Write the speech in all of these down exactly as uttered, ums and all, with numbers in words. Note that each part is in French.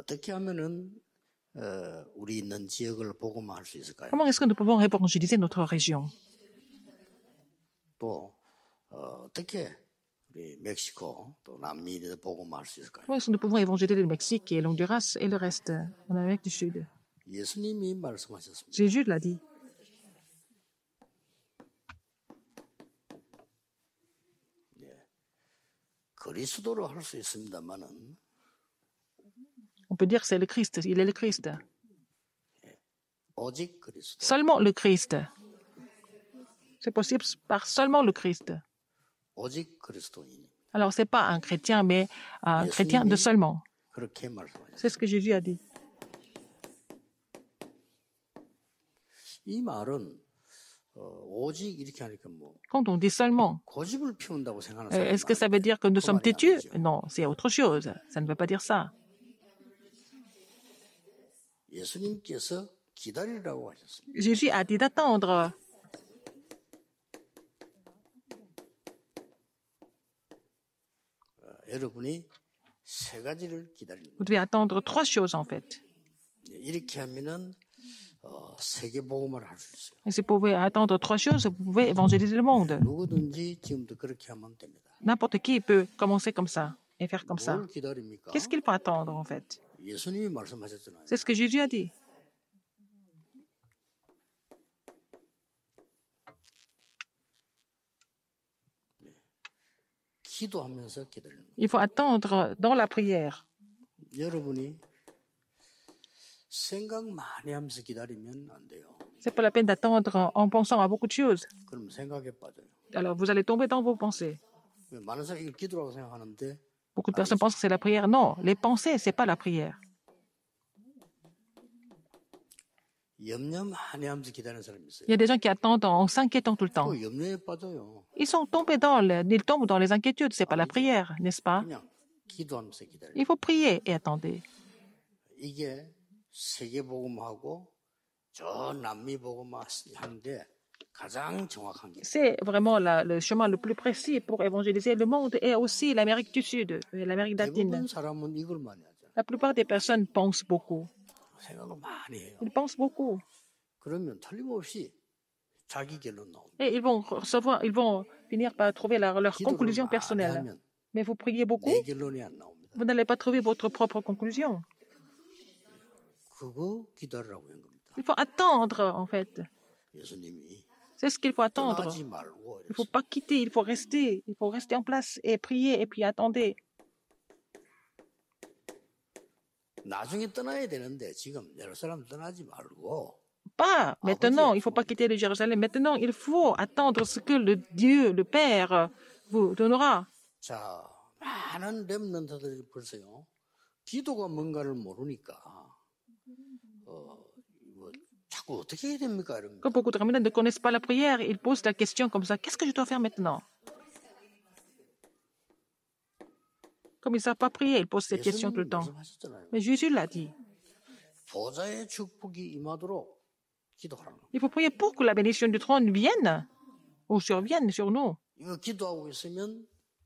어떻게 하면은 어, 우리 있는 지역을 복음화할 수 있을까요? Comment est-ce que nous pouvons évangéliser notre région? 또 어, 어떻게 우리 멕시코 또 남미를 복음화할 수 있을까요? Comment est-ce que nous pouvons évangéliser le Mexique et l'Honduras et le reste en Amérique du Sud? 예수님이 말씀하셨습니다. Jésus l'a dit. 그리스도로 할 수 있습니다만은 On peut dire que c'est le Christ, il est le Christ. 오직 그리스도. Seulement le Christ. C'est possible par seulement le Christ. 오직 그리스도인입니다. Alors, ce n'est pas un chrétien, mais un chrétien de seulement. 그렇게 말씀하셨습니다. C'est ce que Jésus a dit. 이 말은 어, 오직 이렇게 하니까 뭐 Quand on dit seulement, 고집을 피운다고 생각하는 euh, 사람이 est-ce que ça veut dire que nous sommes têtus? Non, c'est autre chose. Ça ne veut pas dire ça. 예수님께서 기다리라고 하셨습니다. Jésus a dit d'attendre. 어, 여러분이 세 가지를 기다립니다. Vous devez attendre trois choses, en fait. 이렇게 하면은 어, 세계 복음을 할 수 있어요. Et si vous pouvez attendre trois choses, vous pouvez évangéliser le monde. 누구든지 지금도 그렇게 하면 됩니다. N'importe qui peut commencer comme ça et faire comme ça. 뭘 기다립니까? Qu'est-ce qu'il faut attendre, en fait? 예수님이 말씀하셨잖아요. C'est ce que Jésus a dit. 기도하면서 기다리는 거예요. Il faut attendre dans la prière. 여러분이 생각 많이 하면서 기다리면 안 돼요. C'est pas la peine d'attendre en pensant à beaucoup de choses. 그럼 생각에 빠져요. Alors, vous allez tomber dans vos pensées. 많은 사람이 이걸 기도라고 생각하는데 Beaucoup de personnes pensent que c'est la prière. Non, les pensées, c'est pas la prière. 염려 많이 하면서 기다리는 사람이 있어요. Il y a des gens qui attendent en s'inquiétant tout le temps. 그 염려에 빠져요. Ils sont tombés dans le, ils tombent dans les inquiétudes. C'est pas la prière, n'est-ce pas? 그냥 기도하면서 기다려요. Il faut prier et attendez. 이게 세계 복음하고 저 남미 복음화 하는데 가장 정확한 게 C'est vraiment la- le chemin le plus précis pour évangéliser le monde et aussi l'Amérique du Sud et l'Amérique latine. 대부분 사람은 이걸 많이 하죠. La plupart des personnes pensent beaucoup. 생각을 많이 해요. Ils pensent beaucoup. 그러면 틀림없이 자기 결론 나옵니다. Et ils vont recevoir, ils vont finir par trouver leur, leur 기도를 conclusion 많이 personnelle. 하면 Mais vous priez beaucoup, 내 결론이 안 나옵니다. vous n'allez pas trouver votre propre conclusion. 그거 기다리라고 한 겁니다. Il faut attendre, en fait. 예수님이 C'est ce qu'il faut attendre. 떠나지 말고 Il ne faut pas quitter, il faut rester. Il faut rester en place et prier et puis attendez. 나중에 떠나야 되는데 지금 예루살렘 떠나지 말고 Pas maintenant, il ne faut pas quitter le Jérusalem. Maintenant, il faut attendre ce que le Dieu, le Père, vous donnera. 자 많은 렘넌트들이 벌써요 기도가 뭔가를 모르니까 어 뭐, 자꾸 어떻게 해야 됩니까 이런 거. Comme beaucoup de Ramadans ne connaissent pas la prière, ils posent la question comme ça. Qu'est-ce que je dois faire maintenant? Comme ils ne savent pas prier, ils posent cette question tout le 예수님 temps. 말씀하셨잖아요. Mais Jésus l'a dit. 보좌의 축복이 임하도록 기도하라는 거. Il faut prier pour que la bénédiction du trône vienne ou survienne sur nous. 이거 기도하고 있으면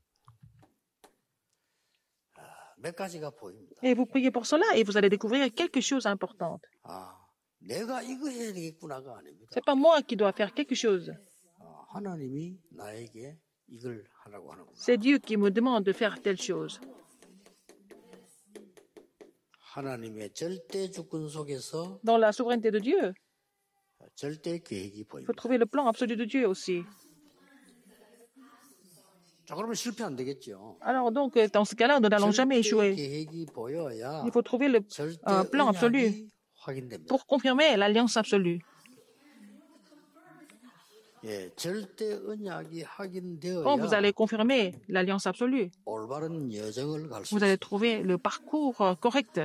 아, 몇 가지가 보입니다. Et vous priez pour cela et vous allez découvrir quelque chose d'important. 아, 내가 이거 해야 되겠구나가 아닙니다. C'est pas moi qui dois faire quelque chose. 아, 하나님이 나에게 이걸 하라고 하는구나. C'est Dieu qui me demande de faire telle chose. 하나님의 절대 주권 속에서 Dans la souveraineté de Dieu, 절대 계획이 il faut 보입니다. trouver le plan absolu de Dieu aussi. 자, 그러면 실패 안 되겠죠. Alors donc, dans ce cas-là, nous n'allons jamais 절대 échouer. 계획이 보여야 Il faut trouver le 절대 euh, plan absolu 언약이 확인됩니다. pour confirmer l'alliance absolue. 예, 절대 언약이 확인되어야 Quand vous allez confirmer l'alliance absolue, 올바른 여정을 갈 수 vous allez 있습니다. trouver le parcours euh, correct.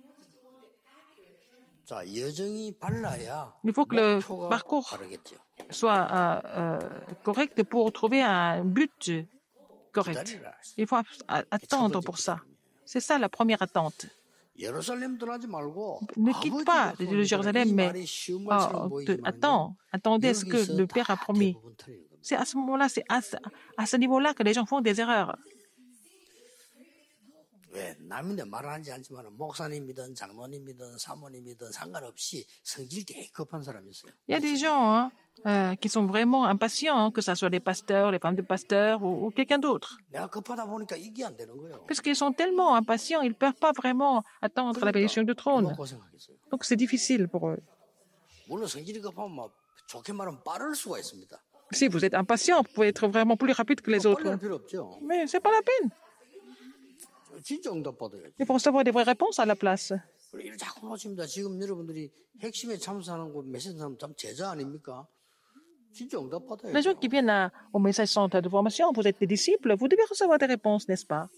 자, 여정이 발라야 Il faut que le 목표가 parcours 바르겠죠. soit euh, euh, correct pour trouver un but correct. 기다리라. Il faut a- attendre pour ça. C'est ça la première attente. 예루살렘 떠나지 말고 Ne quitte pas 아버지가 le Jérusalem, 이 mais 말이 쉬운 oh, 말처럼 de- 보이지만 attends, attendez ce que le Père a promis. C'est à ce moment-là, c'est à ce, à ce niveau-là que les gens font des erreurs. 왜 남인데 말하지 않지만 목사님이든 장로님이든 사모님이든 상관없이 성질 되게 급한 사람이 있어요. Il y a des gens hein, euh, qui sont vraiment impatients, hein, que ce soit les pasteurs, les femmes de pasteurs ou, ou quelqu'un d'autre. 내가 급하다 보니까 이게 안 되는 거예요. Parce qu'ils sont tellement impatients, ils ne peuvent pas vraiment attendre la bénédiction du 얼마나 trône. 고생하겠어요. Donc c'est difficile pour eux. 물론 성질이 급하면 막 좋게 말하면 빠를 수가 있습니다. Si vous êtes impatient, vous pouvez être vraiment plus rapide que les 빨리 autres. 할 필요 없죠. Mais c'est pas la peine. 진짜 응답 받아야지. Il faut recevoir des vraies réponses à la place. 그리고 이를 자꾸 놓칩니다. 지금 여러분들이 핵심에 참석하는 곳 메시지 사람 참 제자 아닙니까? 진짜 응답 Les 받아야죠. gens qui viennent à- au message centre de formation, vous êtes des disciples, vous devez recevoir des réponses, n'est-ce pas?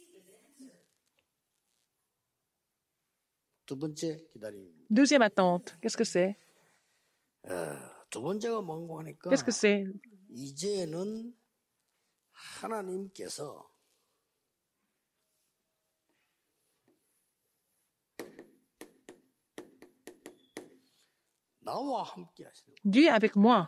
두 번째 기다림입니다. Deuxième attente, qu'est-ce que c'est? 두 번째가 뭔고 하니까 Qu'est-ce que c'est? 이제는 하나님께서 나와 함께 하시는 거예요. Dieu est avec moi.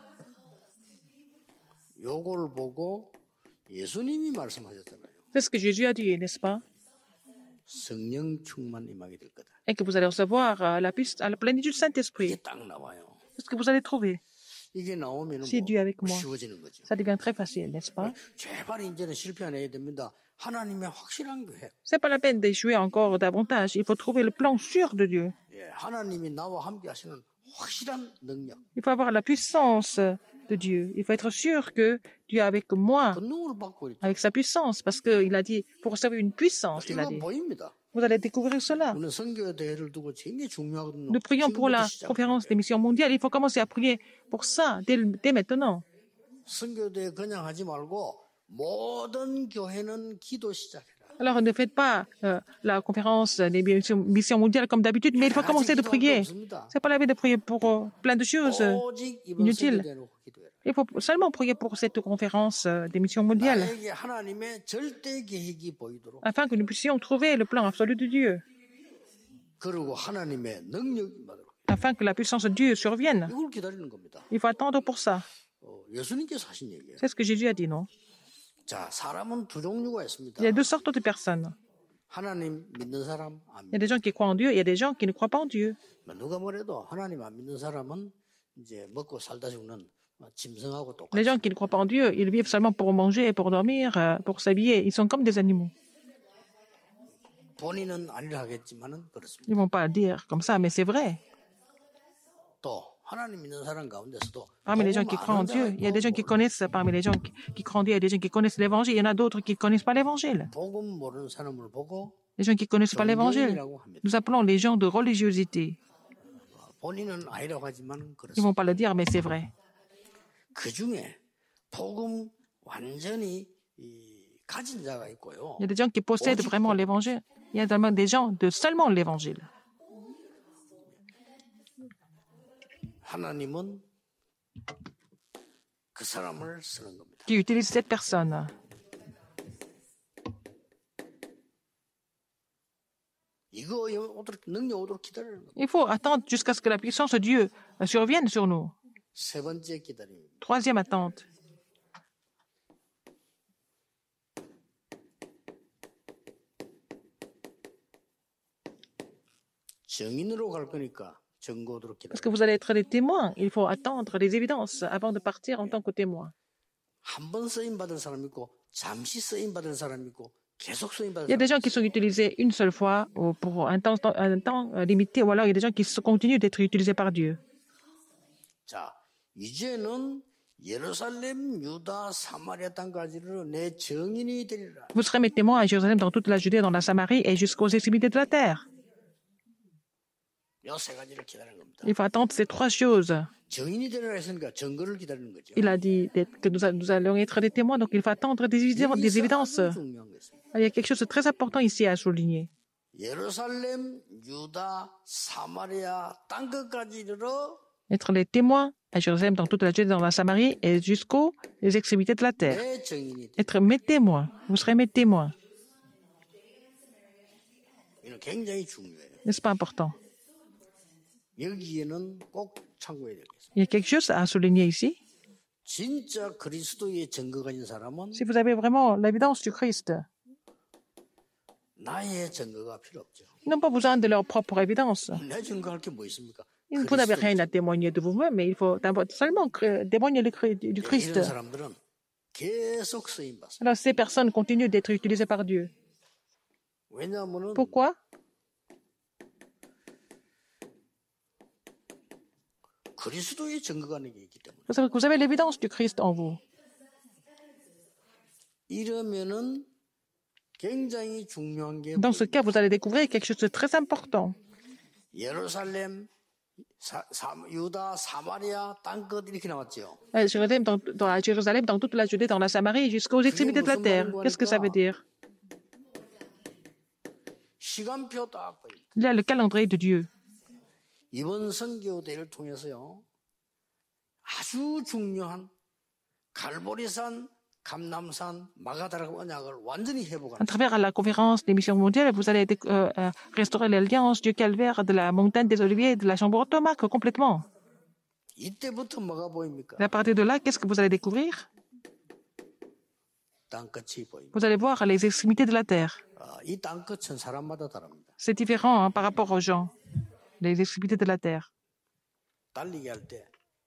요걸 보고 예수님이 말씀하셨잖아요. C'est ce que Jésus a dit, n'est-ce pas? 성령 충만 임하게 될 거다. Et que vous allez recevoir euh, la, puce- à la plénitude du 이게 Saint-Esprit. 딱 나와요. C'est ce que vous allez trouver. 이게 나오면 C'est Dieu avec moi. 쉬워지는 거죠. Ça devient très facile, n'est-ce pas? 제발 이제는 실패 안 해야 됩니다. 하나님의 확실한 교회. C'est pas la peine d'échouer encore davantage. Il faut trouver le plan sûr de Dieu. 예, 하나님이 나와 함께 하시는 확실한 능력. Il faut avoir la puissance de Dieu. Il faut être sûr que Dieu est avec moi, 그 능력을 받고 있죠. avec sa puissance, parce qu'il a dit, pour recevoir une puissance, il a 이거 dit. 보입니다. Vous allez découvrir cela. 우리는 선교 대회를 두고 굉장히 중요하거든요. Nous prions pour la 지금부터 conférence des 시작해요. missions mondiales. Il faut commencer à prier pour ça dès, le- dès maintenant. 선교 대회 그냥 하지 말고 모든 교회는 기도 시작해라. Alors ne faites pas euh, la conférence des missions missions mondiales comme d'habitude, mais il faut commencer de prier. C'est pas la peine de prier pour euh, plein de choses. 오직 이번 inutile. 선교 대회 놓고 기도해라. Il faut seulement prier pour cette conférence euh, des missions mondiales, 나에게 하나님의 절대 계획이 보이도록 afin que nous puissions trouver le plan absolu de Dieu, 그리고 하나님의 능력이 임하도록 afin que la puissance de Dieu survienne. 이걸 기다리는 겁니다. Il faut attendre pour ça. 어, 예수님께서 하신 얘기예요. C'est ce que Jésus a dit, non? 자, 사람은 두 종류가 있습니다. Il y a deux sortes de personnes. 하나님 믿는 사람, 안 Il y a des gens qui croient en Dieu, et il y a des gens qui ne croient pas en Dieu. 믿는. 누가 뭐래도 하나님 안 믿는 사람은 이제 먹고 살다 죽는 짐승하고 똑같아요. Les gens qui ne croient pas en Dieu, ils vivent seulement pour manger et pour dormir, euh, pour s'habiller. Ils sont comme des animaux. 본인은 아니라 하겠지만은 그렇습니다. Ils vont pas dire comme ça, mais c'est vrai. 또 하나님 믿는 사람 가운데서도 Parmi les gens qui 복음 croient en 아는 Dieu, 자가 il y a des gens qui 있고 connaissent, parmi les gens qui, qui croient en Dieu, il y a des gens qui connaissent l'évangile, il y en a d'autres qui ne connaissent pas l'évangile. 복음 모르는 사람을 보고 Les gens qui ne connaissent pas l'évangile, 정죄인이라고 합니다. nous appelons les gens de religiosité. 본인은 아니라고 하지만 Ils ne 그렇습니다. vont pas le dire, mais c'est vrai. 그 중에 복음 완전히 이, 가진 자가 있고요. Il y a des gens qui possèdent vraiment l'évangile. Il y a également des gens de seulement l'évangile. 하나님은 그 사람을 쓰는 겁니다. Qui utilise cette personne. 이거 오도록 능력 오도록 기다리는 겁니다. Il faut attendre jusqu'à ce que la puissance de Dieu euh, survienne sur nous. 세 번째 기다림입니다. Troisième attente. 정인으로 갈 거니까 증거 오도록 Parce 기다려. que vous allez être des témoins. Il faut attendre les évidences avant de partir en tant que témoin. 한 번 쓰임 받을 사람 있고 잠시 쓰임 받을 사람 있고 계속 쓰임 받을 Il y a des 사람 gens qui sont utilisés une seule fois ou pour un temps, un temps euh, limité, ou alors il y a des gens qui se- continuent d'être utilisés par Dieu. 자, 이제는 예루살렘, 유다, 사마리아 땅까지를 내 정인이 되리라. Vous serez mes témoins à Jérusalem, dans toute la Judée, dans la Samarie et jusqu'aux extrémités de la terre. 이 세 가지를 기다리는 겁니다. Il faut attendre ces trois choses. 정인이 되리라 했으니까 증거를 기다리는 거죠. Il a dit d'être- que nous, a- nous allons être des témoins, donc il faut attendre des, évi- des évidences. 아주 중요한 것입니다. Il y a quelque chose de très important ici à souligner. 예루살렘, 유다, 사마리아 땅 끝까지 이르러 Être les témoins à Jérusalem, dans toute la Judée, dans la Samarie et jusqu'aux extrémités de la terre. 내 정인이 되리라. Être mes témoins. Vous serez mes témoins. 이는 굉장히 중요해요. N'est-ce pas important? 여기에는 꼭 참고해야 되겠습니다. Il y a quelque chose à souligner ici. 진짜 그리스도의 증거가 있는 사람은 Si vous avez vraiment l'évidence du Christ, 나의 증거가 필요 없죠. Ils n'ont pas besoin de leur propre évidence. 내 증거할 게 뭐 있습니까? Vous n'avez rien à témoigner de vous-même, mais il faut seulement témoigner du Christ. 이런 사람들은 계속 쓰임 받습니다. Alors ces personnes continuent d'être utilisées par Dieu. 왜냐하면은 Pourquoi? 그리스도의 증거가 내게 있기 때문에. Parce que vous avez l'évidence du Christ en vous. 이러면은 굉장히 중요한 게 Dans ce cas, vous allez découvrir quelque chose de très important. 예루살렘, 사, 사, 유다, 사마리아, 땅끝 이렇게 나왔죠. Euh, Jérusalem, dans, dans la Jérusalem, dans toute la Judée, dans la Samarie, jusqu'aux extrémités de la terre. Qu'est-ce que ça veut dire? 시간표 딱 보입니다. Il y a le calendrier de Dieu. 이번 선교대를 통해서요, 아주 중요한 갈보리산, 감남산, 마가다락 언약을 완전히 À 회복하는. travers la conférence des missions mondiales, vous allez euh, euh, restaurer l'alliance du calvaire, de la montagne des Oliviers, de la chambre ottomane complètement. 이때부터 뭐가 보입니까? Et à partir de là, qu'est-ce que vous allez découvrir? 땅끝이 보입니다. Vous allez voir les extrémités de la terre. 아, 이 땅끝은 사람마다 다릅니다. C'est différent hein, par rapport aux gens, les extrémités de la terre. 달리기 할 때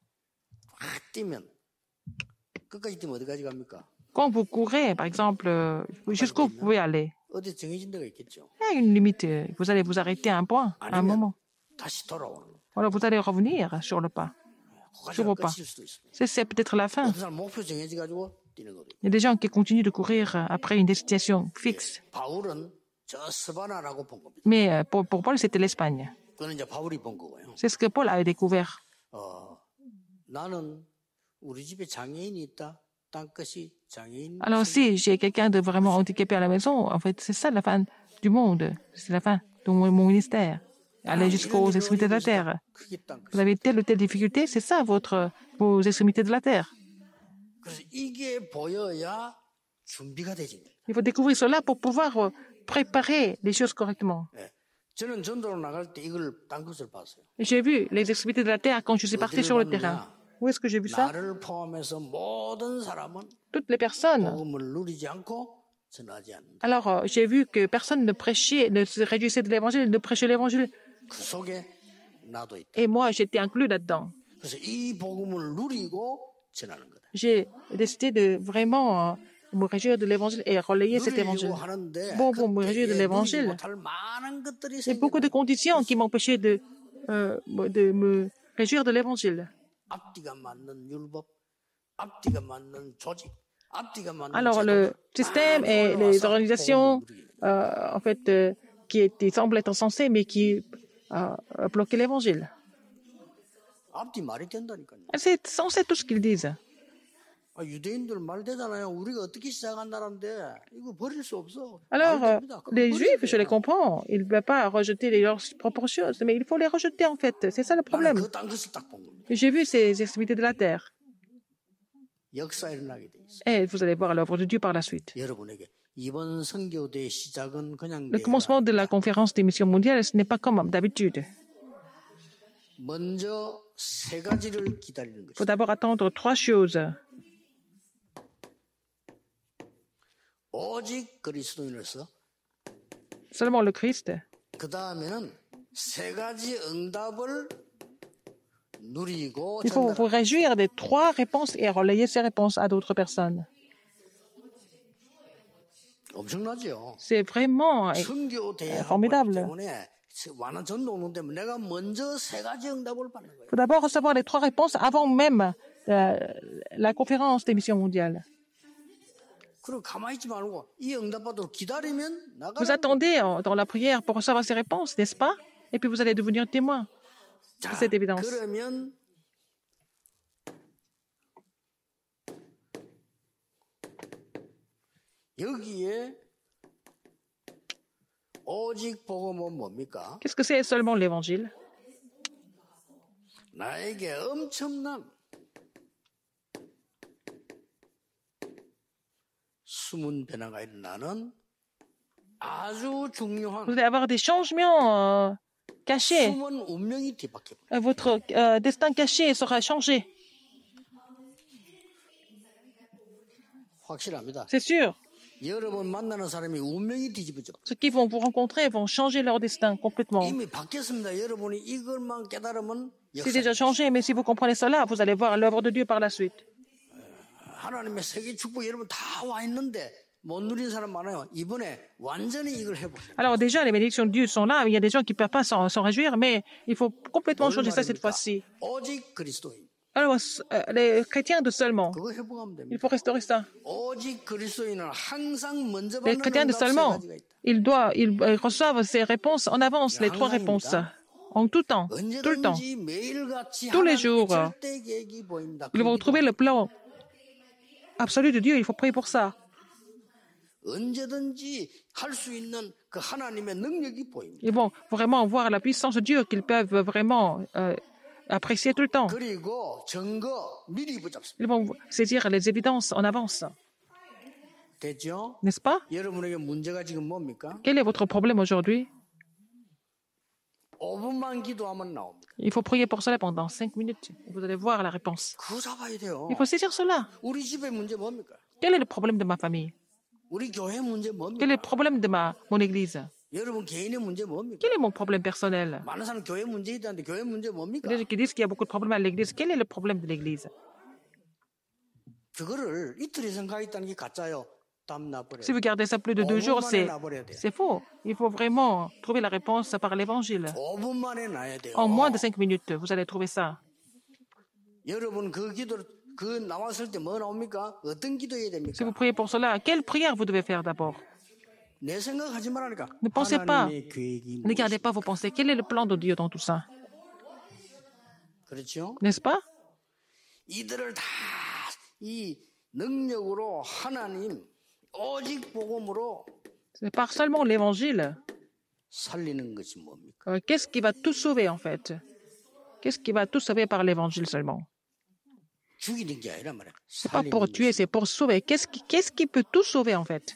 확 뛰면 끝까지 뛰면 어디까지 갑니까? Quand vous courez, par exemple, euh, jusqu'où vous pouvez aller? 어디 정해진 데가 있겠죠. Il y a une limite. euh, Vous allez vous arrêter à un point, à un 아니면 moment. 다시 돌아오는 거예요. Alors vous allez revenir sur le pas. Sur 그까지가 vos pas. 끝일 수도 있습니다. C'est c'est peut-être la fin. 어떤 사람 목표 정해져 가지고 뛰는 거예요. Il y a des gens qui continuent de courir euh, après une destination fixe. 바울은 저 스바나라고 본 겁니다. Mais euh, pour, pour Paul, c'était l'Espagne. 그거는 이제 바울이 본 거고요. C'est ce que Paul avait découvert. 어, 나는 우리 집에 장애인이 있다. 땅끝이 장애인. Alors si j'ai quelqu'un de vraiment handicapé à la maison, en fait, c'est ça la fin du monde. C'est la fin de mon, mon ministère. Aller jusqu'aux extrémités de la terre. 그게 땅끝. Vous avez telle ou telle difficulté, c'est ça votre, vos extrémités de la terre. 그래서 이게 보여야 준비가 되지. Il faut découvrir cela pour pouvoir euh, préparer les choses correctement. 예. 저는 전도로 나갈 때 이걸 땅끝을 봤어요. J'ai vu les extrémités de la terre quand je suis parti sur le terrain. Où est-ce que j'ai vu ça? 나를 포함해서 모든 사람은 Toutes les personnes. 복음을 누리지 않고 전하지 않는다. Alors, euh, j'ai vu que personne ne prêchait, ne se réjouissait de l'évangile, ne prêchait l'évangile. 그 속에 나도 있다. Et moi, j'étais inclus là-dedans. 그래서 이 복음을 누리고 전하는 거다. J'ai décidé de vraiment euh, me réjouir de l'évangile et relayer cet évangile. 누리려고 하는데 Bon, pour me réjouir de 그때에 누리지 l'évangile, 못할 많은 것들이 il y a beaucoup de 생겨나요. conditions qui m'empêchaient de, euh, de me réjouir de l'évangile. 앞뒤가 맞는 율법, 앞뒤가 맞는 조직, 앞뒤가 맞는 Alors, le 제도들 système 다 et 올라와서 les organisations, 복음을 누리게 돼요. euh, en fait, euh, qui étaient, semblent être censées, mais qui euh, bloquaient l'évangile. 앞뒤 말이 된다니까요. C'est censé tout ce qu'ils disent. 아, 유대인들 말 되잖아요. 우리가 어떻게 시작한 나라인데 이거 버릴 수 없어. Alors, 말 euh, 됩니다. 그거 les 버려야 Juifs, je 돼요. les comprends. Ils ne peuvent pas rejeter les- leurs propres choses, mais il faut les rejeter, en fait. C'est ça le 나는 problème. 그 땅끝을 딱 본 겁니다. J'ai vu ces extrémités de la terre. 역사 일어나게 돼 있어요. Et vous allez voir l'œuvre de Dieu par la suite. 여러분에게 이번 선교대 시작은 그냥 Le 내가 commencement de la conférence des missions mondiales, ce n'est pas comme d'habitude. 먼저 세 가지를 기다리는 Il faut 것이다. d'abord attendre trois choses. 오직 그리스도인으로서 Seulement le Christ. 그 다음에는 세 가지 응답을 누리고 Il faut vous 전달하는 réjouir des trois réponses et relayer ces réponses à d'autres personnes. 엄청나죠. C'est vraiment euh, 선교대하기 formidable. 때문에 완한 전도 오는 때문에 내가 먼저 세 가지 응답을 받는 거예요. Il faut d'abord recevoir les trois réponses avant même euh, la conférence des missions mondiales. 그리고 가만히 있지 말고 이 응답받으러 기다리면 Vous 나가는 attendez euh, dans la prière pour recevoir ces réponses, n'est-ce pas? Et puis vous allez devenir témoin de 자, cette évidence. 그러면 여기에 오직 복음은 뭡니까? Qu'est-ce que c'est seulement l'évangile? 나에게 엄청난 숨은 변화가 일어나는 아주 중요한 Vous allez avoir des changements euh, cachés. 숨은 운명이 뒤바뀌어. Euh, Votre euh, destin caché sera changé. 확실합니다. C'est sûr. 여러 번 만나는 사람이 운명이 뒤집어져. Ceux qui vont vous rencontrer vont changer leur destin complètement. 이미 바뀌었습니다. 여러분이 이것만 깨달으면 C'est 역사. déjà changé, mais si vous comprenez cela, vous allez voir l'œuvre de Dieu par la suite. 하나님의 세계 축복 여러분 다 와 있는데 못 누린 사람 많아요. 이번에 완전히 이걸 해보세요. Alors déjà, les bénédictions de Dieu sont là. Il y a des gens qui ne peuvent pas s'en s'en réjouir, mais il faut complètement changer ça cette fois-ci. 오직 그리스도인. Alors, euh, les chrétiens de seulement, 그거 회복하면 됩니다. il faut restaurer ça. 오직 그리스도인은 항상 먼저 Les 받는 chrétiens de 응답 세 seulement, 가지가 있다. ils, doivent, ils euh, reçoivent ces réponses en avance, les trois réponses, en tout temps, tout le temps. 언제든지 매일같이 Tous les 하나님의 jours, 절대 계획이 보입니다. Ils vont 그 trouver le plan absolu de Dieu. Il faut prier pour ça. 언제든지 할 수 있는 그 하나님의 능력이 보입니다. Ils vont vraiment voir la puissance de Dieu qu'ils peuvent vraiment euh, apprécier tout le temps. 그리고 증거 미리 붙잡습니다. Ils vont saisir les évidences en avance. 됐죠? N'est-ce pas? 여러분에게 문제가 지금 뭡니까? Quel est votre problème aujourd'hui? 오 분만 기도하면 나옵니다. Il faut prier pour cela pendant cinq minutes. Vous allez voir la réponse. 그거 잡아야 돼요. Il faut saisir cela. 우리 집의 문제 뭡니까? Quel est le problème de ma famille? 우리 교회 문제 뭡니까? Quel est le problème de ma, mon église? 여러분 개인의 문제 뭡니까? Quel est mon problème personnel? 많은 사람 교회 문제 있다는데 교회 문제 뭡니까? Il y a des gens qui disent qu'il y a beaucoup de problèmes à l'église. Quel est le problème de l'église? 그거를 이틀이 생각했다는 게 가짜요. 땀 나버려요. Si vous gardez ça plus de deux jours, 오 분만에 c'est, 나버려야 돼요. c'est faux. Il faut vraiment trouver la réponse par l'évangile. 오 분 만에 나야 돼요. En moins de cinq minutes, vous allez trouver ça. 여러분 그 기도 그 나왔을 때 뭐 나옵니까? 어떤 기도해야 Si 됩니까? vous priez pour cela, quelle prière vous devez faire d'abord? 내 생각하지 말라니까. Ne pensez pas. 하나님의 계획이 Ne gardez 무엇이- pas vos pensées. Quel est le plan de Dieu dans tout ça? 그렇죠? N'est-ce pas? 이들을 다 이 능력으로 하나님 오직 복음으로 C'est par seulement l'évangile. 살리는 것이 뭡니까? Euh, Qu'est-ce qui va tout sauver en fait? Qu'est-ce qui va tout sauver par l'évangile seulement? 죽이는 게 아니라 말이야. C'est pas pour 살리는 tuer, 것이. c'est pour sauver. Qu'est-ce qui, qu'est-ce qui peut tout sauver en fait?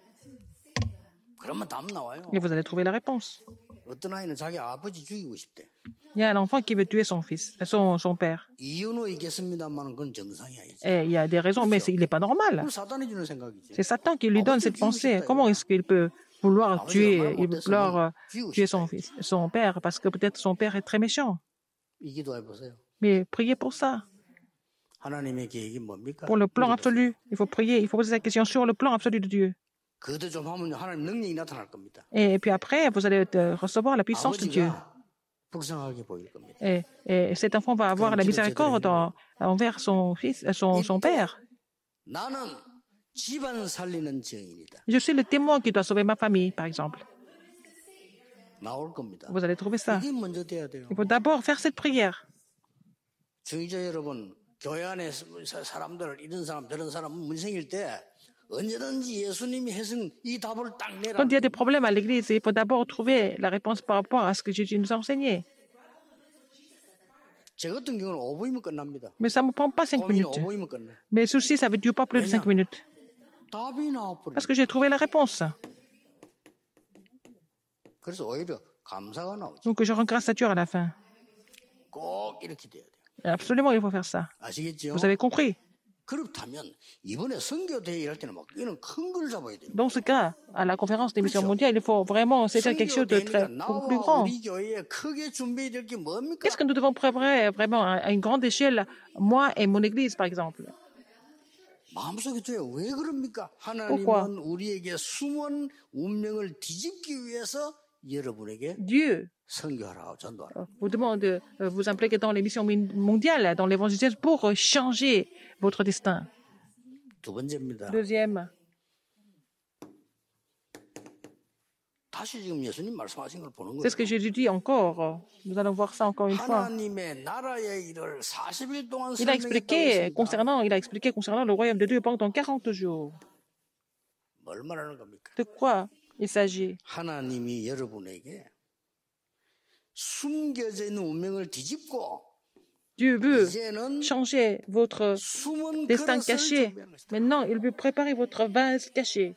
그러면 답 나와요. Et vous allez trouver la réponse. 어떤 아이는 자기 아버지 죽이고 싶대. Il y a un enfant qui veut tuer son fils, euh, son, son père. 이유는 있겠습니다만 그건 정상이 아니지. Et il y a des raisons, mais c'est- il n'est pas normal. 그건 사단이 주는 생각이지. C'est Satan qui lui donne cette pensée. Comment est-ce qu'il peut vouloir tuer, il veut vouloir euh, tuer son fils, son père, parce que peut-être son père est très méchant. 이 기도해 보세요. Mais priez pour ça, 하나님의 계획이 뭡니까? pour le plan 물어보세요. absolu. Il faut prier, il faut poser la question sur le plan absolu de Dieu. 그것도 좀 하면 하나님 능력이 나타날 겁니다. Et puis après, vous allez euh, recevoir la puissance de Dieu. 아버지가 불쌍하게 보일 겁니다. Et, et cet enfant va avoir la miséricorde en- envers son fils, euh, son, son père. 나는 집안 살리는 증인이다. Je suis le témoin qui doit sauver ma famille, par exemple. 나올 겁니다. Vous allez trouver ça. 이게 먼저 돼야 돼요. Il faut d'abord faire cette prière. 중의자 여러분, 교회 안에 사- 사람들 이런 사람 저런 사람 문제 생길 때 언제든지 예수님이 해준 이 답을 딱 내라. Quand il y a des problèmes à l'église, il faut d'abord trouver la réponse par rapport à ce que Jésus nous a enseigné. 제 같은 경우는 오 분이면 끝납니다. Mais ça ne me prend pas cinq 고민 minutes. 오 분이면 끝나. Mes soucis, ça ne dure pas plus de cinq minutes. 답이 나와버려. Parce que j'ai trouvé la réponse. 그래서 오히려 감사가 나오죠. Donc je rends grâce à Dieu à la fin. 꼭 이렇게 돼야 돼요. Absolument, il faut faire ça. 아시겠죠? Vous avez compris? 그렇다면 이번에 선교 대회 할 때는 막 이런 큰 걸 잡아야 돼요. Dans ce cas, à la conférence des missions mondiales, il faut vraiment saisir quelque chose de très beaucoup plus 나와 grand. 우리 교회에 크게 준비해야 될 게 뭡니까? Qu'est-ce que nous devons préparer vraiment à à une grande échelle, moi et mon église, par exemple? 마음속에 돼요. 왜 그럽니까? Pourquoi? 하나님은 우리에게 숨은 운명을 뒤집기 위해서 여러분에게 Dieu 선교하라, 전도하라. vous demande de euh, vous impliquer dans les missions min- mondiales, dans l'évangélisme, pour euh, changer votre destin. 두 번째입니다. Deuxième, 다시 지금 예수님 말씀하신 걸 보는 c'est ce 거예요. que Jésus dit encore. Nous allons voir ça encore une fois. 하나님의 나라의 일을 사십 일 동안 Il a 설명했다고 expliqué 했습니다. concernant, il a expliqué concernant le royaume de Dieu pendant quarante jours. 뭘 말하는 겁니까? De quoi il s'agit? 하나님이 여러분에게 숨겨져 있는 운명을 뒤집고 Dieu veut 이제는 changer votre 숨은 destin 그릇을 caché. 준비하는 것이다. Maintenant, il veut préparer votre vase caché.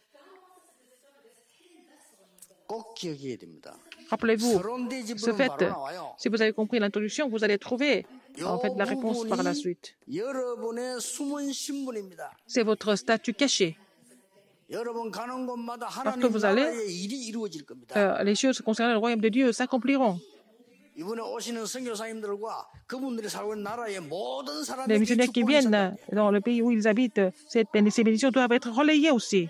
꼭 기억해야 됩니다. Rappelez-vous, 서론대 ce 집으로 fait, 바로 나와요. si vous avez compris l'introduction, vous allez trouver en fait 요 la réponse par la 부분이 suite. 여러분의 숨은 신분입니다. C'est votre statut caché. 여러분 가는 곳마다 Partout où 하나님 vous allez, 나라의 일이 이루어질 겁니다. euh, les choses concernant le royaume de Dieu s'accompliront. 이번에 오시는 선교사님들과 그분들이 살고 있는 나라의 모든 Les 사람들이 이 missionnaires qui 축복이 viennent 있어야 euh, dans le pays où ils habitent, cette, ces bénédictions doivent être relayées aussi.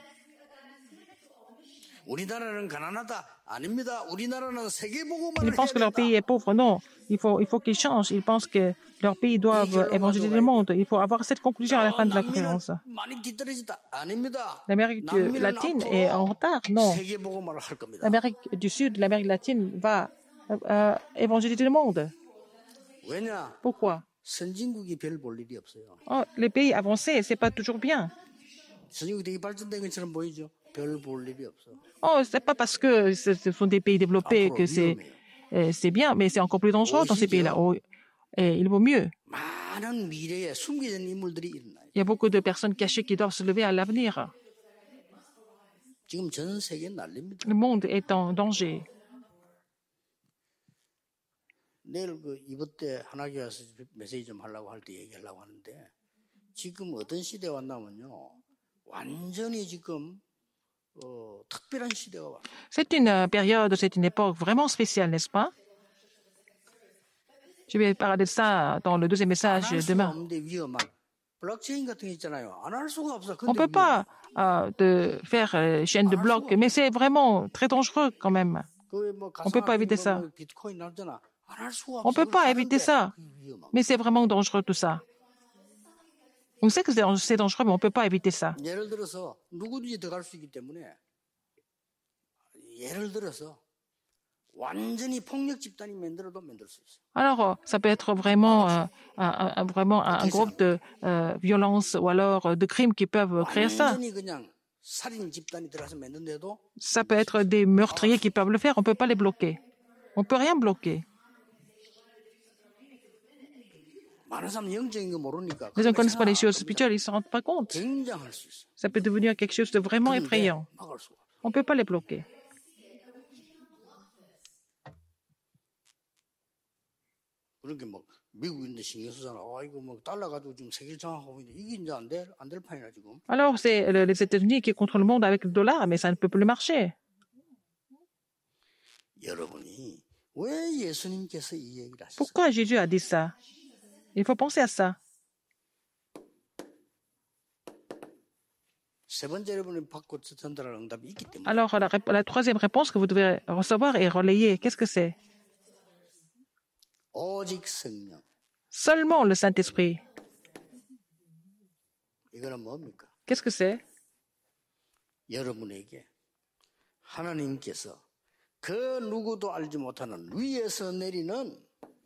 우리나라는 가난하다. 아닙니다. 우리나라는 세계복음을 Ils 해야 pensent que leur 된다. pays est pauvre. Non, il faut, il faut qu'ils changent. Ils pensent que leur pays doivent évangéliser le monde. Il faut avoir cette conclusion à la fin de la conférence. 남미는 많이 뒤떨어지다. 아닙니다. L'Amérique 남미는 latine est en 앞으로 retard. Non. 세계복음을 할 겁니다. L'Amérique du Sud, l'Amérique latine va euh, euh, évangéliser le monde. 왜냐? Pourquoi? 선진국이 별 볼 일이 없어요. Oh, les pays avancés, c'est pas toujours bien. 선진국이 되게 발전된 것처럼 보이죠. 별 볼 일이 없어. Oh, c'est pas parce que ce ce sont des pays développés que c'est euh, c'est bien, mais c'est encore plus dangereux dans ces pays-là. Oh, et il vaut mieux. 많은 미래에 숨겨진 인물들이 일어나요. Il y a beaucoup de personnes cachées qui doivent se lever à l'avenir. 지금 전 세계 난립니다. Le monde est en danger. 내일 그 이번 때 하나교회 와서 메시지 좀 하려고 할 때 얘기하려고 하는데 지금 어떤 시대에 왔냐면요. 완전히 지금 어, 특별한 시대가 왔어요. C'est une euh, période, c'est une époque vraiment spéciale, n'est-ce pas? Je vais parler de ça dans le deuxième message 안 할 수가 demain. 없는데 위험한 블록체인 같은 게 있잖아요. 안 할 수가 없어. On ne peut pas euh, de faire euh, chaîne de blocs, mais c'est vraiment très dangereux quand même. On peut pas éviter ça. 비트코인 나오잖아. 안 할 수가 On ne 없어. peut pas éviter ça, mais c'est vraiment dangereux tout ça. On sait que c'est c'est dangereux, mais on ne peut pas éviter ça. 예를 들어서 누구든지 들어갈 수 있기 때문에 예를 들어서 완전히 폭력 집단이 만들어도 만들 수 있어. Alors, euh, ça peut être vraiment, euh, un, un- vraiment un, un groupe de euh, violence ou alors euh, de crimes qui peuvent créer ça. 완전히 그냥 살인 집단이 들어가서 만든데도 Ça peut être des meurtriers qui peuvent le faire. On ne peut pas les bloquer. On ne peut rien bloquer. 많은 사람 영적인 거 모르니까 Les gens ne connaissent pas les choses spirituelles, ils ne se rendent pas compte. 굉장할 수 있어. Ça peut devenir quelque chose de vraiment 근데 effrayant. 막을 수가 없어. On ne peut pas les bloquer. 그렇게 막 미국인데 신경 쓰잖아. 아 이거 뭐 달러 가지고 지금 세계 장악하고 있는데 이게 이제 안될안될 판이라 지금. Alors, c'est le- les États-Unis qui contrôlent le monde avec le dollar, mais ça ne peut plus marcher. 여러분이 왜 예수님께서 이 얘기를 하셨어요? Pourquoi Jésus a dit ça? Il faut penser à ça. 세 번째 여러분이 받고 전달할 응답이 있기 때문에 Alors, la, rép- la troisième réponse que vous devez recevoir et relayer, qu'est-ce que c'est? 오직 성령. Seulement le Saint-Esprit. 이거는 뭡니까? Qu'est-ce que c'est? 여러분에게 하나님께서 그 누구도 알지 못하는 위에서 내리는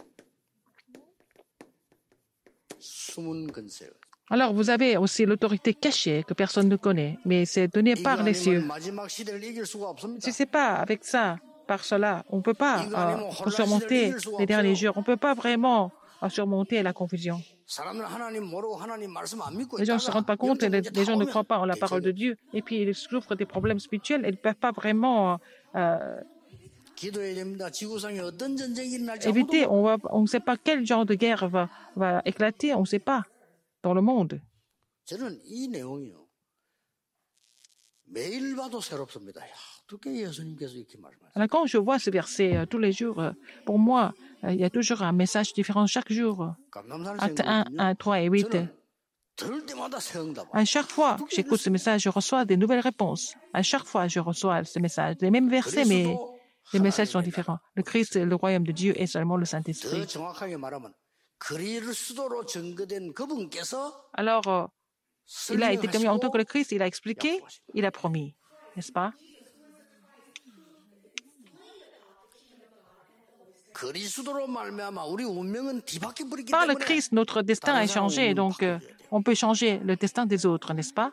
숨은 권세. Alors, vous avez aussi l'autorité cachée que personne ne connaît, mais c'est donné 이거 par les cieux. 아니면 마지막 시대를 이길 수가 없습니다. Si c'est pas avec ça, par cela, on ne peut pas euh, surmonter les derniers jours. On ne peut pas vraiment euh, surmonter la confusion. 사람들은 하나님 모르고 하나님 말씀 안 믿고 Les gens ne se rendent pas compte, 영적 les, 문제 les gens ne 다 croient pas en la 오면 parole de Dieu, et puis ils souffrent des problèmes spirituels, et ils ne peuvent pas vraiment euh, 기도해야 됩니다. 지구상에 어떤 전쟁이 일어날지 éviter. 아무도 On va, on ne sait pas quel genre de guerre va, va éclater, on ne sait pas dans le monde. 저는 이 내용이요. 매일 봐도 새롭습니다. 야, 어떻게 예수님께서 이렇게 말씀하세요? Alors, quand je vois ce verset euh, tous les jours, euh, pour moi, euh, il y a toujours un message différent chaque jour. 감남산을 Acte un, un, trois et huit. 저는 들을 때마다 새 응답. À chaque fois que j'écoute ce message, je reçois des nouvelles réponses. À chaque fois, je reçois ce message. Les mêmes versets, mais les messages sont différents. Le Christ, le royaume de Dieu, est seulement le 더 Saint-Esprit. 정확하게 말하면 그리스도로 증거된 그분께서 Alors, euh, il a été témoin en tant que le Christ, il a expliqué, 약속하신 il a promis. N'est-ce pas? 그리스도로 말미암아 우리 운명은 뒤바뀌어 버리기 Par le 때문에 Christ, notre destin est changé, donc euh, on peut changer le destin des autres, n'est-ce pas?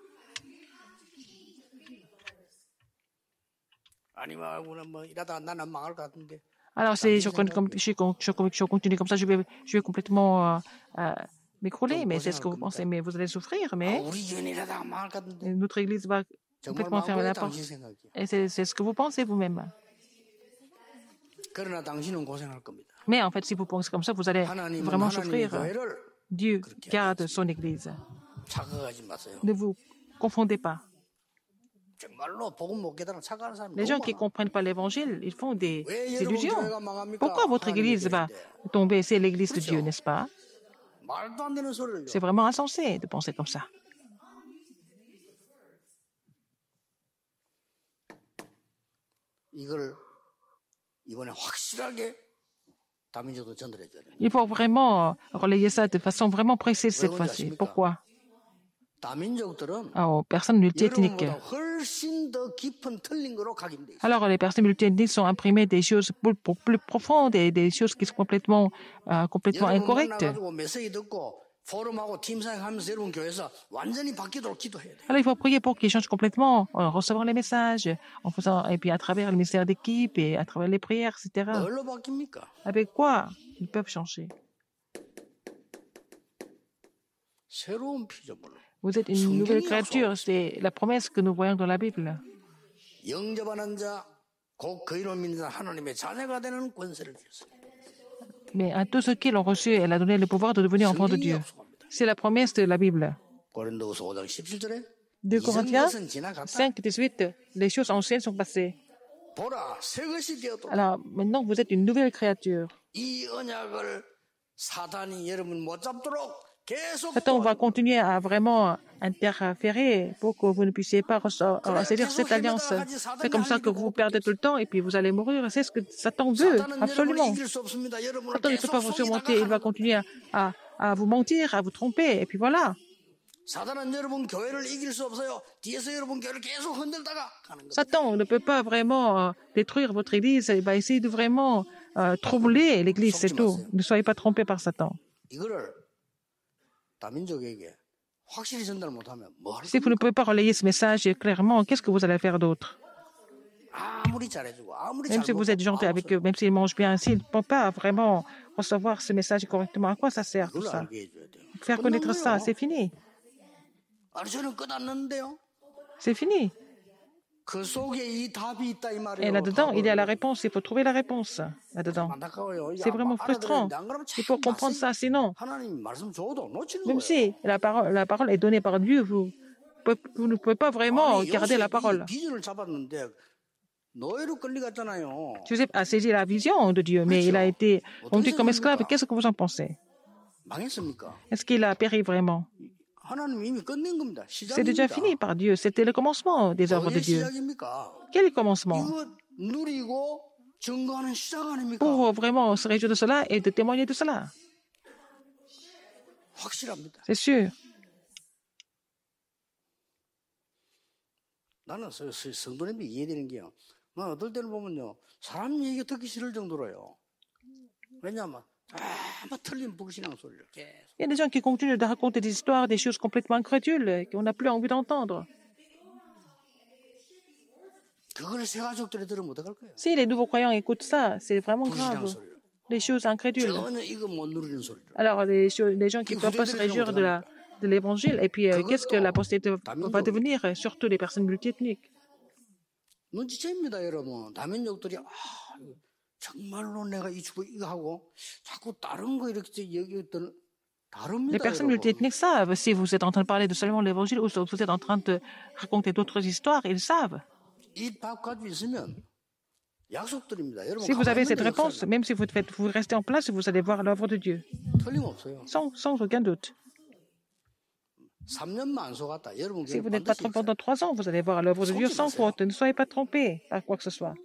아니면 뭐 이러다 나는 망할 것 같은데 Alors, c'est, je, con- comme- je, con- je, con- je continue comme ça, je vais, je vais complètement euh, euh, m'écrouler, mais c'est ce que vous pensez, mais vous allez souffrir, 아, mais 우리 교회는 이러다가 망할 것 같은데 notre Église va 정말 complètement fermer la 망할 porte. 당신 생각이야. Et c'est c'est ce que vous pensez vous-même. 그러나 당신은 고생할 겁니다. Mais en fait, si vous pensez comme ça, vous allez 하나님은 vraiment 하나님의 souffrir. 교회를 Dieu garde son Église. 착각하지 마세요. Ne vous confondez pas. 정말로 복음 못 깨달은 착각하는 사람이 Les gens 너무 qui ne 많아. comprennent pas l'évangile, ils font des 왜 여러분 illusions. 교회가 망합니까? Pourquoi votre 하나님의 église va 교회인데. tomber? C'est l'église de Dieu, 그렇죠. n'est-ce pas? 말도 안 되는 소리를. C'est vraiment insensé de penser comme ça. 이걸 이번에 확실하게 다민족도 전달해 줘야 돼요. Il faut vraiment relayer ça de façon vraiment précise cette 왜 그런지 fois-ci. 아십니까? Pourquoi? 다민족들은 Ah, aux personnes multiethniques. 여러분보다 훨씬 더 깊은 틀린 거로 각인돼 있어요. Alors, les personnes multiethniques sont imprimées des choses pour, pour plus profondes et des choses qui sont complètement, euh, complètement 여러분 incorrectes. 만나가지고 메시지 듣고 포럼하고 팀사역하면서 여러분 교회에서 완전히 바뀌도록 기도해야 돼요. Alors, il faut prier pour qu'ils changent complètement, en recevant les messages, en faisant, et puis à travers le ministère d'équipe et à travers les prières, et cetera. 뭘로 바뀝니까? Avec quoi ils peuvent changer? 새로운 피조물로. Vous êtes une nouvelle créature, c'est la promesse que nous voyons dans la Bible. 영접하는 자, 곧 그 이름을 믿는 자 하나님의 자녀가 되는 권세를 주셨어요. Mais à tous ceux qui l'ont reçu, elle a donné le pouvoir de devenir enfants de 성경이 Dieu. 약속합니다. C'est la promesse de la Bible. 고린도후서 오 장 십칠 절에 deux 이전 Corinthiens 것은 지나갔다. cinq, dix-huit, les choses anciennes sont passées. 보라 새 것이 되었다. Alors maintenant, vous êtes une nouvelle créature. 이 언약을 사단이 여러분 못 잡도록 계속 Satan va 도와줍니다. continuer à vraiment interférer pour que vous ne puissiez pas rece- euh, saisir cette alliance. C'est comme ça que vous perdez tout le temps et puis vous allez mourir. C'est ce que Satan veut, 사단은 여러분을 absolument. 이길 수 없습니다. 여러분을 Satan ne peut 계속 pas vous 속이다가 surmonter. Il va 가는 겁니다. continuer à, à, à vous mentir, à vous tromper. Et puis voilà. 사단은 여러분 교회를 이길 수 없어요. 뒤에서 여러분 교회를 계속 흔들다가 가는 겁니다. Satan ne peut pas vraiment euh, détruire votre église. Il va essayer de vraiment euh, troubler l'église, c'est tout. Ne soyez pas trompés par Satan. 이거를 다민족에게 확실히 전달 못하면 뭐 할 Si vous ne 겁니까? pouvez pas relayer ce message clairement, qu'est-ce que vous allez faire d'autre? 아무리 잘해주고 아무리 Même 잘 si vous êtes gentil avec eux, même s'ils mangent bien ainsi, ils ne peuvent pas vraiment recevoir ce message correctement. À quoi ça sert tout 그걸 ça? 알게 해줘야 돼요. Faire 끝난 connaître ça, 거예요. c'est fini. 아니 저는 끝났는데요. C'est fini. 그 속에 이 답이 있다 이 Et 말이에요. là-dedans, il y a la réponse. Il faut trouver la réponse là-dedans. 안타까워요. C'est vraiment frustrant. 안 그러면 Il faut comprendre ça, sinon, 하나님 말씀 줘도 놓치는 même 거예요. si la parole, la parole est donnée par Dieu, vous, vous ne pouvez pas vraiment 아니, garder la 요셉이 parole. 비전을 잡았는데 노예로 끌려갔잖아요. Joseph a saisi la vision de Dieu, mais il a été vendu comme esclave. Qu'est-ce que vous en pensez? 망했습니까? Est-ce qu'il a péri vraiment? 하나님 이미 끝낸 겁니다. C'est déjà 시작입니다. fini par Dieu. C'était le commencement des œuvres de 어디의 Dieu. 시작입니까? Quel commencement? 이거 누리고 증거하는 시작 아닙니까? Pour vraiment se réjouir de cela et de témoigner de cela. 확실합니다. C'est sûr. 나는 서- 서- 성도님이 이해되는 게요. 난 어떨 때는 보면요. 사람 얘기 듣기 싫을 정도로요. 왜냐하면 아무 틀린 불신앙 소리를 계속. Il y a des gens qui continuent de raconter des histoires, des choses complètement incrédules qu'on n'a plus envie d'entendre. 그걸 새 가족들이 들으면 어떡할 거예요? Si les nouveaux croyants écoutent ça, c'est vraiment 불신앙 grave. 소리를. Les choses incrédules. 전혀 이거 못 누리는 소리를. Alors, les, choses- les gens qui ne peuvent pas se réjouir de la de l'évangile, et puis euh, qu'est-ce que la postérité va devenir, euh, surtout les personnes multiethniques. 눈치채입니다, 여러분. 다민족들이 아, 이거 정말로 내가 이 주고 이거 하고 자꾸 다른 거 이렇게 얘기했던 Les 다릅니다, personnes 여러분. multiethniques savent si vous êtes en train de parler de seulement l'évangile ou si vous êtes en train de raconter d'autres histoires, ils savent. 이 답 가지고 있으면 약속드립니다. 여러분 Si vous avez 가만히 cette 있는 réponse, 역사는 même si vous, faites, vous restez en place, vous allez voir l'œuvre de Dieu, 틀림없어요. sans, sans aucun doute. 삼 년만 안 속았다. 여러분 Si 그게 vous n'êtes pas 반드시 trompé pendant trois ans, vous allez voir l'œuvre de Dieu sans faute. Ne soyez pas trompés par quoi que ce soit.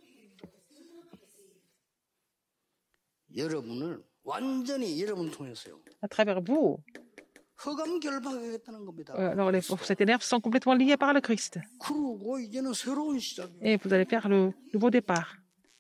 여러분을 완전히 여러분 통해서요. À travers vous, 흑암 결박하겠다는 겁니다. euh, alors les forces ténèbres sont complètement liées par le Christ. 그러고 이제는 새로운 시작이에요. Et vous allez faire le nouveau départ.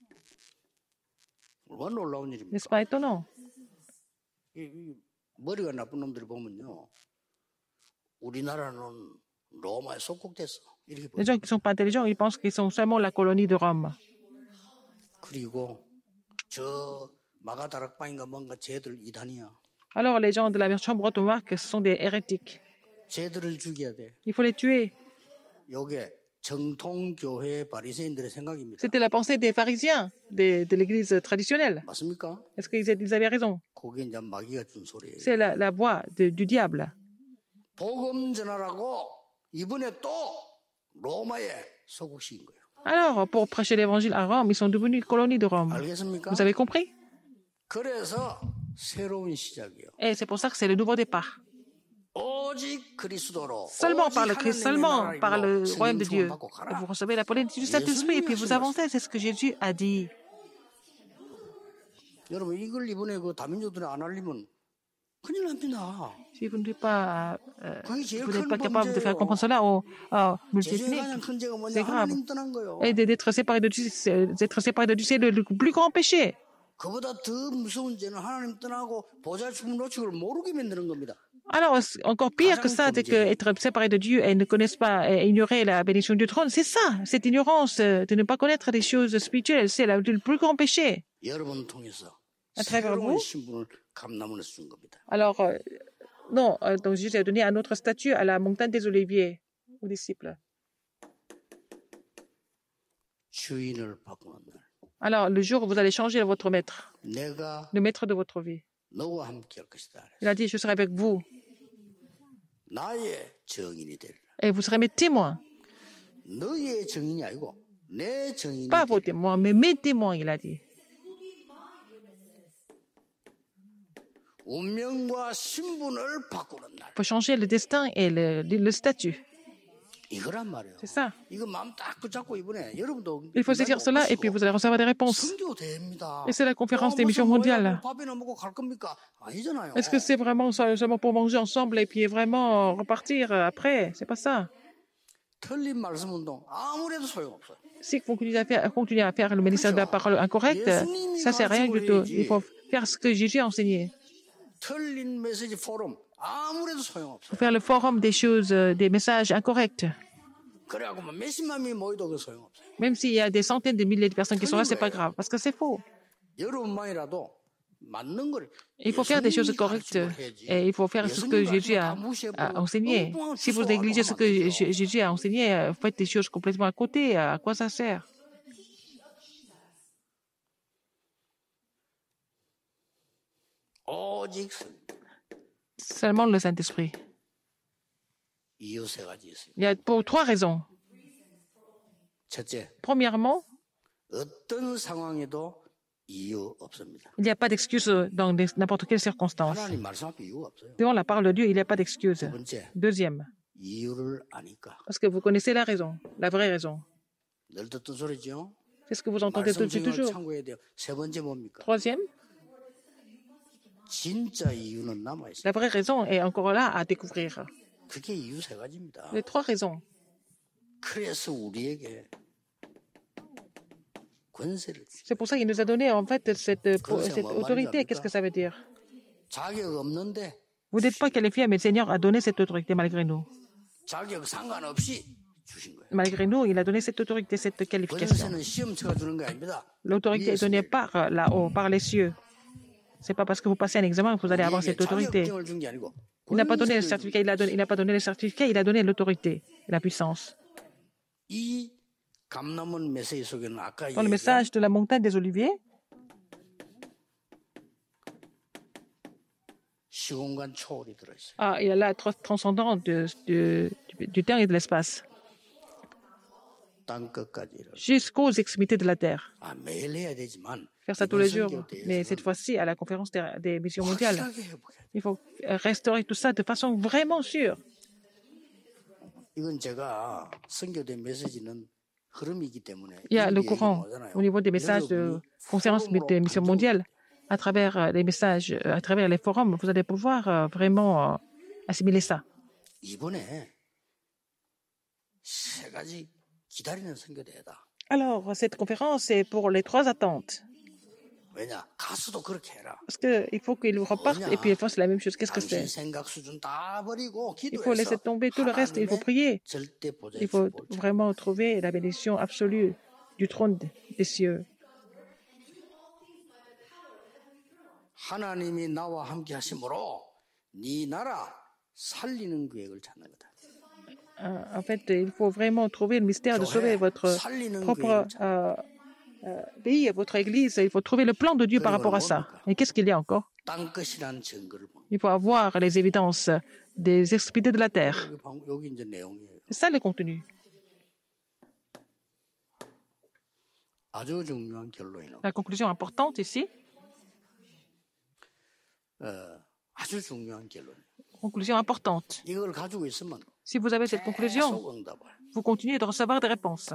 얼마나 놀라운 일입니까? N'est-ce pas étonnant? 이, 이 머리가 나쁜 놈들이 보면요. 우리나라는 로마에 속국됐어. 이렇게 Les 보여요. gens qui ne sont pas intelligents, ils pensent qu'ils sont seulement la colonie de Rome. 그리고 저 마가다락방인가 뭔가 쟤들 이단이야. Alors les gens de la chambre haute remarquent que ce sont des hérétiques. 쟤들을 죽여야 돼. Il faut les tuer. 요게 정통교회 바리새인들의 생각입니다. C'était la pensée des pharisiens des- de l'église traditionnelle. 맞습니까? Est-ce qu'ils ils avaient raison? 그게 이제 마귀가 준 소리예요. C'est la, la voix de- du diable. 복음 전하라고 이번에 또 로마에 소국시킨 거예요. Alors, pour prêcher l'évangile à Rome, ils sont devenus colonie de Rome. 알겠습니까? Vous avez compris? 그래서 새로운 시작이요. Et c'est pour ça que c'est le nouveau départ. 오직 그리스도로 Seulement par le Christ, seulement par le royaume de Dieu. 받고 가라. Et vous recevez la plénitude du Saint-Esprit et puis vous avancez. C'est ce que Jésus a dit. 여러분 이걸 이번에 그 다민족들이 안 알리면 큰일 납니다. Si vous n'êtes pas, euh, 그게 제일 vous 큰 n'êtes pas capable de faire 문제예요. comprendre cela aux, aux 제주의 multiethniques, 가장 큰 죄가 뭐냐? c'est grave. 하나님 떠난 거예요. Et d'être séparé de Dieu, c'est- d'être séparé de Dieu, c'est le, le plus grand péché. 그보다 더 무서운 죄는 하나님 떠나고 보좌 주문 놓친 걸 모르게 만드는 겁니다. Alors, c'est encore pire que ça, c'est que être séparé de Dieu et ne connaissent pas, et ignorer la bénédiction du trône, c'est ça, cette ignorance euh, de ne pas connaître les choses spirituelles, c'est la- le plus grand péché. 여러분을 통해서 À travers 새로운 vous. 신분을 감남원에서 준 겁니다. Alors, euh, non, euh, donc Jésus a donné un autre statut à la montagne des Oliviers aux disciples. 주인을 바꾸는 날, Alors, le jour où vous allez changer votre maître, 내가 le maître de votre vie, 너와 함께 할 것이다. il a dit, je serai avec vous 나의 정인이 되리라. et vous serez mes témoins. 너의 정인이 아니고 내 정인이 Pas vos 되리라. témoins, mais mes témoins, il a dit. 운명과 신분을 바꾸는 날. Pour changer le destin et le, le statut. 이거란 말이에요. C'est ça. 이거 마음 딱 붙잡고 이번에 여러분도 Il faut saisir cela et puis vous allez recevoir des réponses. 선교대회입니다. Et c'est la conférence 어, des missions 무슨 mondiales. 뭐야, 밥이나 먹고 갈 겁니까? 아니잖아요. Est-ce que c'est vraiment ça, seulement pour manger ensemble et puis vraiment repartir après? C'est pas ça. 틀린 말씀 운동 아무래도 소용없어요. Si vous continuez à faire, continuez à faire le ministère de la parole incorrecte, ça sert à rien du tout. Il faut faire ce que Jésus a enseigné. 틀린 메시지 포럼 아무래도 Il faut 소용없어요. faire le forum des choses, euh, des messages incorrects. 그래갖고 뭐 몇십만 명이 모여도 그 소용없어요. Même s'il y a des centaines de milliers de personnes qui sont là, c'est pas grave, parce que c'est faux. 여러분만이라도 맞는 걸 Il faut faire des choses correctes et il faut faire ce que Jésus a, a enseigné. Si vous négligez ce que J- Jésus a enseigné, euh, faites des choses complètement à côté, à quoi ça sert? 오직 Seulement le Saint-Esprit. 이유 세 가지 있어요. Il y a pour trois raisons. 첫째, Premièrement, 어떤 상황에도 이유 없습니다. il n'y a pas d'excuse dans des- n'importe quelle circonstance. 하나님 말씀 앞에 이유가 없어요. Devant la parole de Dieu, il n'y a pas d'excuse. 두 번째, Deuxième, 이유를 아니까. parce que vous connaissez la raison, la vraie raison. 늘 듣던 소리죠. C'est ce que vous entendez 말씀 depuis 중에 toujours. 참고해야 돼요. 세 번째 뭡니까? Troisième, 진짜 이유는 남아 있어요. la vraie raison est encore là à découvrir. 그게 이유 세 가지입니다. Les trois raisons. 그래서 우리에게 권세를 주. C'est pour ça qu'il nous a donné en fait cette, cette autorité. Qu'est-ce que ça veut dire? 자격 없는데 Vous n'êtes pas qualifié, mais le Seigneur a donné cette autorité malgré nous. 자격 상관없이 주신 거예요. Malgré nous, il a donné cette autorité, cette qualification. 권세는 시험체가 주는 게 아닙니다. L'autorité est donnée par euh, là-haut, par les cieux. C'est pas parce que vous passez un examen que vous allez avoir cette autorité. 자격증을 준 게 아니고 Il n'a pas donné le 권세를 certificat, il a donné, il n'a pas donné le certificat, il a donné l'autorité, la puissance. 이 감남원 메시지 속에는 아까 Dans le 얘기한 message de la montagne des Oliviers, 시공간 초월이 들어있어요. ah, il y a la tra- transcendance de- de- du, du temps et de l'espace, 땅 끝까지 이르러. jusqu'aux extrémités de la terre. 아, 매일 해야 되지만 Faire ça tous les 이번 jours, 선교 mais cette 때에서는 fois-ci à la conférence des, des missions mondiales. 확실하게 회복해야 돼요. Il faut euh, restaurer tout ça de façon vraiment sûre. 이건 제가 선교대 메시지는 흐름이기 때문에 Il y a 이 le 얘기 courant 나오잖아요. au niveau des messages de 여러분이 conférences 포럼으로 des missions 간접 mondiales. À travers euh, les messages, euh, à travers les forums, vous allez pouvoir euh, vraiment euh, assimiler ça. 이번에 세 가지 기다리는 선교대회다. Alors, cette conférence, c'est pour les trois attentes. 왜냐? 가수도 그렇게 해라. Parce qu'il faut qu'ils repartent et puis ils fassent la même chose. Qu'est-ce que 당신 c'est? 생각 수준 다 버리고 Il faut laisser 기도해서 tomber tout le reste et il faut 하나님의 prier. 절대 보좌에 Il faut 주목을 vraiment trouver la bénédiction absolue du trône des cieux. 하나님이 나와 함께 하심으로 네 나라 살리는 계획을 찾는 거다. Euh, En fait, il faut vraiment trouver le mystère de sauver votre 살리는 propre 계획을 찾- euh, euh, pays, votre église. Il faut trouver le plan de Dieu par rapport à ça. Et qu'est-ce qu'il y a encore? 땅끝이란 증거를 보- Il faut avoir les évidences des extrémités de la terre. 여기 방- 여기 이제 내용이에요. C'est ça le contenu. 아주 중요한 결론이라고. La conclusion importante ici, 어, 아주 중요한 결론. conclusion importante. 이걸 가지고 있으면 Si vous avez cette conclusion, 계속 응답을. vous continuez de recevoir des réponses.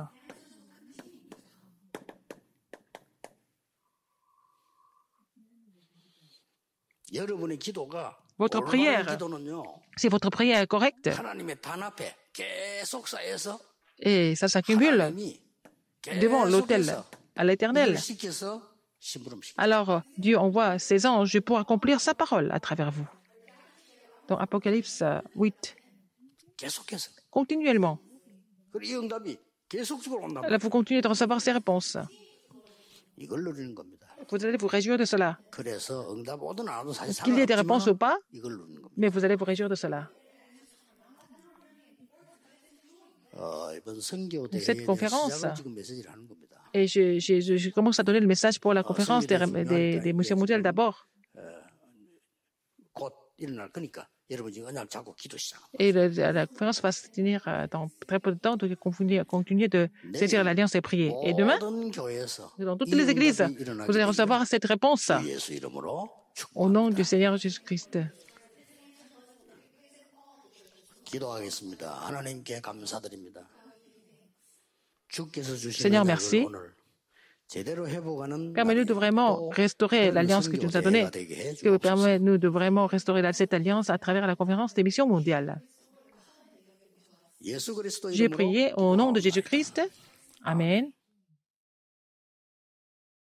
여러분의 기도가 Votre 올바른 prière, 기도는요. si votre prière est correcte 하나님의 단 앞에 계속 쌓여서 et ça s'accumule 하나님이 devant l'autel 계속해서 à l'éternel, 일을 시켜서 심부름시켜. alors Dieu envoie ses anges pour accomplir sa parole à travers vous. Dans Apocalypse huit, 계속해서. continuellement, 그리고 이 응답이 계속적으로 온답니다. là, vous continuez de recevoir ces réponses. 이걸 누리는 겁니다. Vous allez vous réjouir de cela. 그래서 응답 오든 안 오든 사실 Qu'il y ait des réponses ou 상관없지만 pas, 이걸 누리는 겁니다. mais vous allez vous réjouir de cela. 어, 이번 선교 Cette 대회의 conférence, 시작을 지금 메시지를 하는 겁니다. et je, je- je- je commence à donner le message pour la conférence des, des, des missions mondiales d'abord. 곧 일어날 거니까 여러분 지금 언약 잡고 기도 시작. Et le- la conférence va se tenir euh, dans très peu de temps, donc continuez, continuez de saisir l'alliance et prier. Et demain, 모든 교회에서 dans toutes 이 les églises, 응답이 일어나게 vous allez 되기를 recevoir cette réponse 주 예수 이름으로 au nom 축복합니다. du Seigneur Jésus-Christ. 기도하겠습니다. 하나님께 감사드립니다. 주께서 주신 Seigneur, 은혜를 merci. 오늘 제대로 회복하는 Permets-nous de vraiment 또 restaurer 그런 l'alliance que tu nous as donnée. 선교대회가 되게 해 Que 주옵소서. permets-nous de vraiment restaurer la- cette alliance à travers la conférence des missions mondiales. 예수 그리스도 J'ai 이름으로 prié au nom de 기도하옵나이다. Jésus-Christ. Amen.